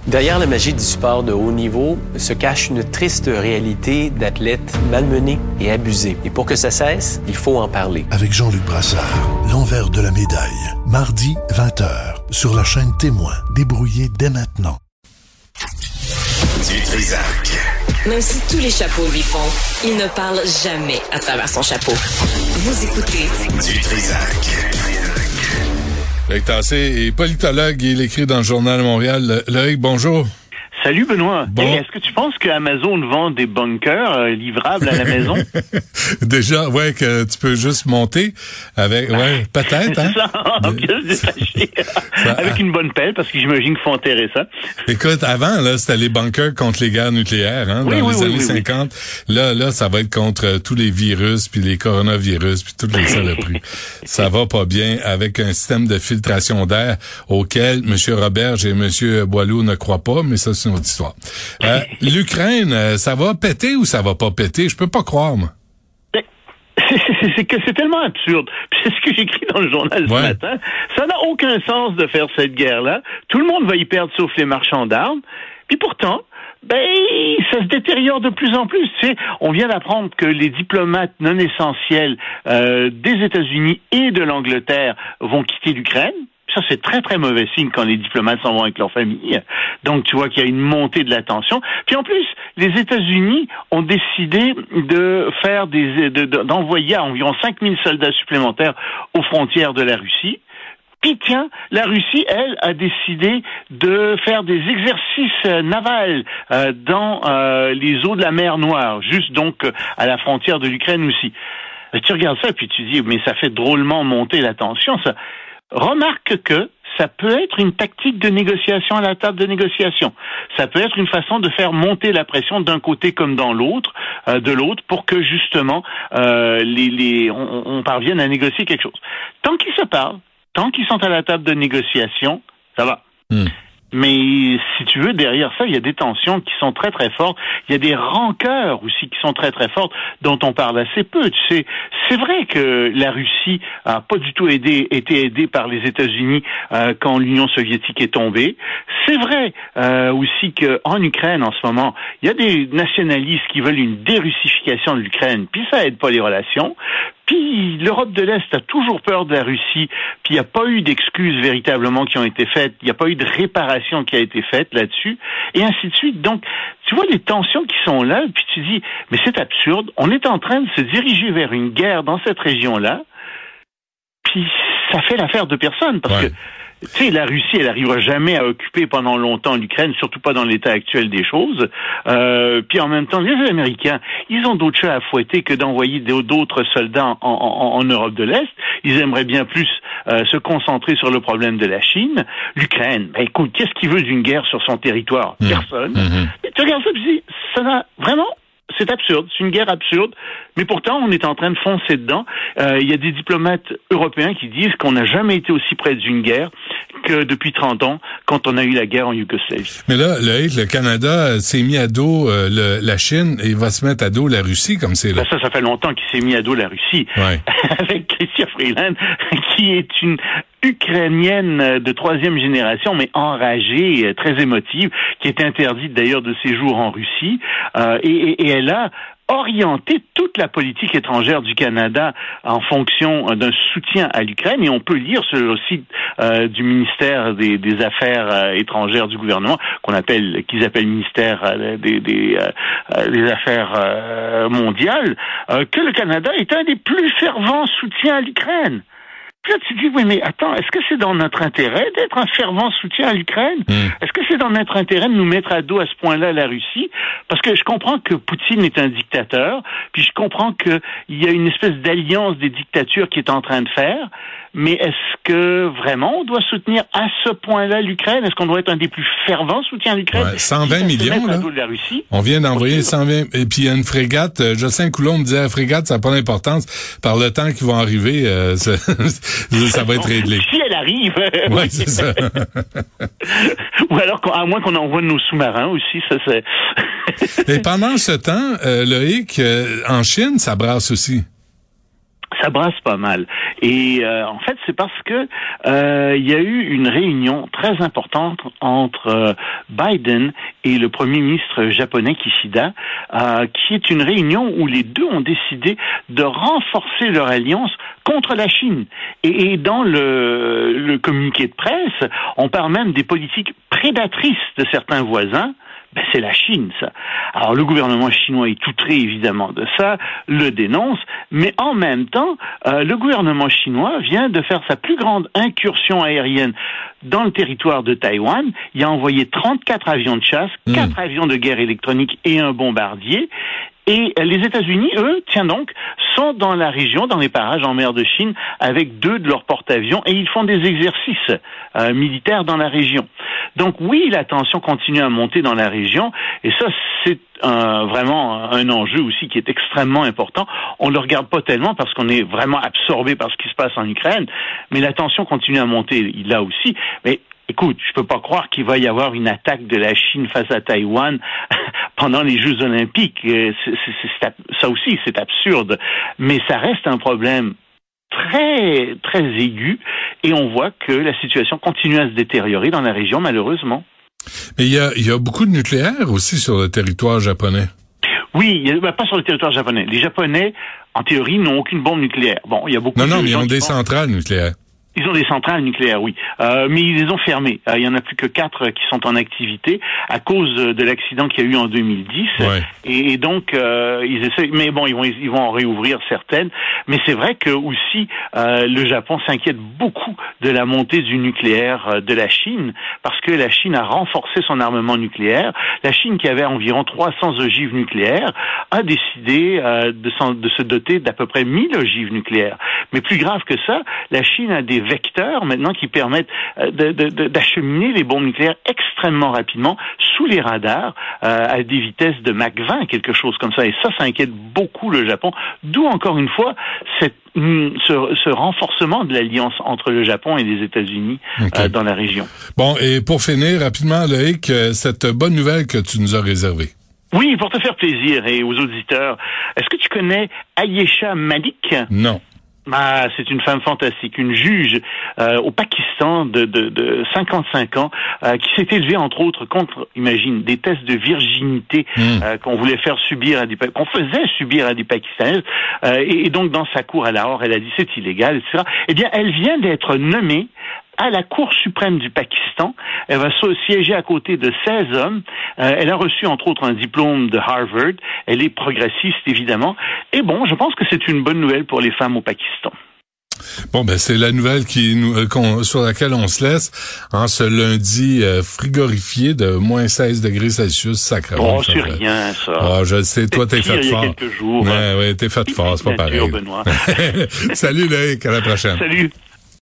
Derrière la magie du sport de haut niveau se cache une triste réalité d'athlètes malmenés et abusés. Et pour que ça cesse, il faut en parler. Avec Jean-Luc Brassard, l'envers de la médaille. Mardi, 20h, sur la chaîne Témoin. Débrouillez dès maintenant. Du Trisac. Même si tous les chapeaux lui font, il ne parle jamais à travers son chapeau. Vous écoutez Du Trisac. Loïc Tassé est politologue, il écrit dans le Journal de Montréal. Loïc, bonjour. Salut Benoît. Bon. Hey, est-ce que tu penses que Amazon vend des bunkers livrables à la maison? Déjà, ouais, que tu peux juste monter avec, ouais, peut-être, hein? Ça, en pièces détachées. Avec une bonne pelle, parce que j'imagine qu'il faut enterrer ça. Écoute, avant, là, c'était les bunkers contre les guerres nucléaires, hein, dans les années 50. Oui. Là, ça va être contre tous les virus, puis les coronavirus, puis toutes les saloperies. Ça va pas bien avec un système de filtration d'air auquel M. Roberge et M. Boileau ne croient pas, mais ça, c'est une autre histoire. L'Ukraine, ça va péter ou ça va pas péter? Je peux pas croire, moi. C'est que c'est tellement absurde. Puis c'est ce que j'écris dans le journal ce matin. Ça n'a aucun sens de faire cette guerre-là. Tout le monde va y perdre sauf les marchands d'armes. Puis pourtant, ça se détériore de plus en plus. Tu sais, on vient d'apprendre que les diplomates non essentiels des États-Unis et de l'Angleterre vont quitter l'Ukraine. Ça, c'est très, très mauvais signe quand les diplomates s'en vont avec leur famille. Donc, tu vois qu'il y a une montée de la tension. Puis en plus, les États-Unis ont décidé de faire d'envoyer environ 5000 soldats supplémentaires aux frontières de la Russie. Puis tiens, la Russie, elle, a décidé de faire des exercices navals dans les eaux de la mer Noire, juste donc à la frontière de l'Ukraine aussi. Tu regardes ça, puis tu dis, mais ça fait drôlement monter la tension, ça. Remarque que ça peut être une tactique de négociation à la table de négociation. Ça peut être une façon de faire monter la pression d'un côté comme dans l'autre, de l'autre, pour que justement on parvienne à négocier quelque chose. Tant qu'ils se parlent, tant qu'ils sont à la table de négociation, ça va. Mais si tu veux, derrière ça, il y a des tensions qui sont très très fortes. Il y a des rancœurs aussi qui sont très très fortes, dont on parle assez peu. Tu sais, c'est vrai que la Russie a pas du tout été aidée par les États-Unis quand l'Union soviétique est tombée. C'est vrai aussi que en Ukraine en ce moment, il y a des nationalistes qui veulent une dérussification de l'Ukraine, puis ça aide pas les relations. Puis l'Europe de l'Est a toujours peur de la Russie, puis il n'y a pas eu d'excuses véritablement qui ont été faites, il n'y a pas eu de réparation qui a été faite là-dessus, et ainsi de suite. Donc, tu vois les tensions qui sont là, puis tu dis, mais c'est absurde, on est en train de se diriger vers une guerre dans cette région-là, puis ça fait l'affaire de personne, parce que tu sais, la Russie, elle n'arrivera jamais à occuper pendant longtemps l'Ukraine, surtout pas dans l'état actuel des choses. Puis en même temps, les Américains, ils ont d'autres chats à fouetter que d'envoyer d'autres soldats en Europe de l'Est. Ils aimeraient bien plus se concentrer sur le problème de la Chine. L'Ukraine, écoute, qu'est-ce qu'il veut d'une guerre sur son territoire? Personne. Et tu regardes ça, tu dis, ça n'a vraiment... C'est absurde, c'est une guerre absurde, mais pourtant on est en train de foncer dedans. Il y a des diplomates européens qui disent qu'on n'a jamais été aussi près d'une guerre que depuis 30 ans, quand on a eu la guerre en Yougoslavie. Mais là, le Canada s'est mis à dos la Chine et va se mettre à dos la Russie, comme c'est là. Ça fait longtemps qu'il s'est mis à dos la Russie. Avec Chrystia Freeland, qui est une Ukrainienne de 3e génération, mais enragée, très émotive, qui est interdite d'ailleurs de séjour en Russie, et elle a orienter toute la politique étrangère du Canada en fonction d'un soutien à l'Ukraine, et on peut lire sur le site du ministère des Affaires étrangères du gouvernement, qu'ils appellent ministère des Affaires mondiales, que le Canada est un des plus fervents soutiens à l'Ukraine. Puis là, tu dis, oui, mais attends, est-ce que c'est dans notre intérêt d'être un fervent soutien à l'Ukraine? Est-ce que c'est dans notre intérêt de nous mettre à dos à ce point-là la Russie? Parce que je comprends que Poutine est un dictateur, puis je comprends qu'il y a une espèce d'alliance des dictatures qui est en train de faire, mais est-ce que vraiment on doit soutenir à ce point-là l'Ukraine? Est-ce qu'on doit être un des plus fervents soutiens à l'Ukraine? 120 millions, là. De la Russie? On vient d'envoyer 120, et puis il y a une frégate, Jocelyn Coulomb me disait, la frégate, ça n'a pas d'importance, par le temps qu'ils vont arriver, ça va être réglé. Si elle arrive. Oui, c'est ça. Ou alors, à moins qu'on envoie nos sous-marins aussi, ça c'est... Et pendant ce temps, Loïc, en Chine, ça brasse aussi. Ça brasse pas mal. Et en fait, c'est parce que il y a eu une réunion très importante entre Biden et le premier ministre japonais Kishida, qui est une réunion où les deux ont décidé de renforcer leur alliance contre la Chine. Et dans le communiqué de presse, on parle même des politiques prédatrices de certains voisins. Ben, c'est la Chine, ça. Alors, le gouvernement chinois est outré, évidemment, de ça, le dénonce, mais en même temps, le gouvernement chinois vient de faire sa plus grande incursion aérienne dans le territoire de Taïwan. Il a envoyé 34 avions de chasse, 4 avions de guerre électronique et un bombardier. Et les États-Unis, eux, tiens donc, sont dans la région, dans les parages en mer de Chine, avec 2 de leurs porte-avions, et ils font des exercices militaires dans la région. Donc oui, la tension continue à monter dans la région, et ça, c'est vraiment un enjeu aussi qui est extrêmement important. On le regarde pas tellement parce qu'on est vraiment absorbé par ce qui se passe en Ukraine, mais la tension continue à monter là aussi. Mais écoute, je peux pas croire qu'il va y avoir une attaque de la Chine face à Taïwan pendant les Jeux Olympiques. Ça aussi, c'est absurde. Mais ça reste un problème très, très aigu, et on voit que la situation continue à se détériorer dans la région, malheureusement. Mais il y a beaucoup de nucléaire aussi sur le territoire japonais. Oui, pas sur le territoire japonais. Les Japonais, en théorie, n'ont aucune bombe nucléaire. Bon, il y a beaucoup de gens mais ils ont des centrales nucléaires. Ils ont des centrales nucléaires, oui. Mais ils les ont fermées. Il y en a plus que 4 qui sont en activité à cause de l'accident qu'il y a eu en 2010. Ouais. Et donc, ils essaient, mais bon, ils vont en réouvrir certaines. Mais c'est vrai que aussi, le Japon s'inquiète beaucoup de la montée du nucléaire de la Chine, parce que la Chine a renforcé son armement nucléaire. La Chine, qui avait environ 300 ogives nucléaires, a décidé de se doter d'à peu près 1000 ogives nucléaires. Mais plus grave que ça, la Chine a des vecteurs maintenant qui permettent d'acheminer les bombes nucléaires extrêmement rapidement sous les radars à des vitesses de Mach 20, quelque chose comme ça. Et ça inquiète beaucoup le Japon. D'où, encore une fois, ce renforcement de l'alliance entre le Japon et les États-Unis dans la région. Bon, et pour finir, rapidement, Loïc, cette bonne nouvelle que tu nous as réservée. Oui, pour te faire plaisir et aux auditeurs, est-ce que tu connais Ayesha Malik? Non. C'est une femme fantastique, une juge au Pakistan de 55 ans qui s'est élevée entre autres contre, imagine, des tests de virginité qu'on voulait faire subir qu'on faisait subir à des Pakistanaises, et donc dans sa cour à Lahore, elle a dit c'est illégal, etc. Eh bien, elle vient d'être nommée à la Cour suprême du Pakistan. Elle va siéger à côté de 16 hommes. Elle a reçu, entre autres, un diplôme de Harvard. Elle est progressiste, évidemment. Et bon, je pense que c'est une bonne nouvelle pour les femmes au Pakistan. Bon, c'est la nouvelle sur laquelle on se laisse en ce lundi frigorifié de moins 16 degrés Celsius, sacrément. Oh, c'est rien, ça. Ah, je le sais, toi, t'es fait fort. Il y a quelques jours. Ouais, t'es fait fort, c'est pas pareil. Benoît. Salut, Loïc, à la prochaine. Salut.